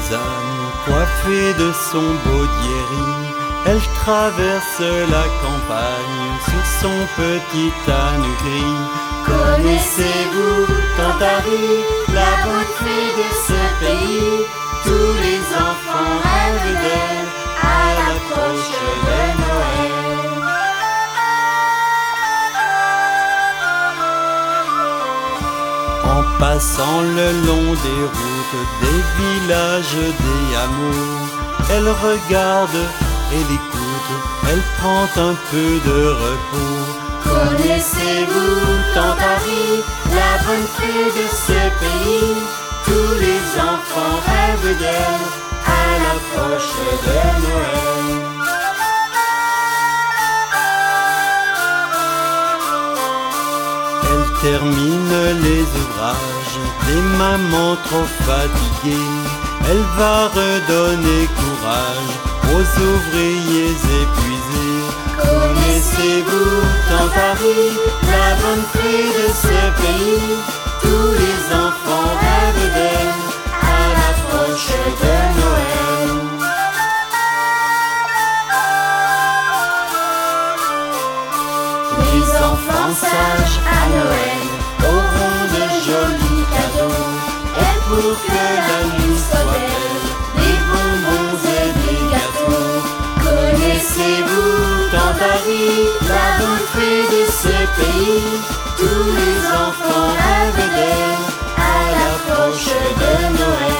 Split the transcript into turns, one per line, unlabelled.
paysanne, coiffée de son baudieri, elle traverse la campagne sur son petit âne gris.
Connaissez-vous Tantari, la bonne fée de ce pays? Tous les enfants rêvent d'elle à l'approche de Noël.
En passant le long des routes, des villages, des hameaux, elle regarde, elle écoute, elle prend un peu de repos.
Connaissez-vous Tantari, la bonne fée de ce pays? Tous les enfants rêvent d'elle à l'approche de Noël.
Elle termine les ouvrages des mamans trop fatiguées. Elle va redonner courage aux ouvriers épuisés.
Connaissez-vous Tantari, la bonne fée de ce pays? Tous les enfants rêvent d'elle à l'approche de Noël. Les enfants sages à Noël auront de jolis cadeaux, et pour que la nuit soit belle, des bonbons et des gâteaux. Connaissez-vous Tantari, la bonne fée de ce pays? Tous les enfants rêvent d'elle à l'approche de Noël.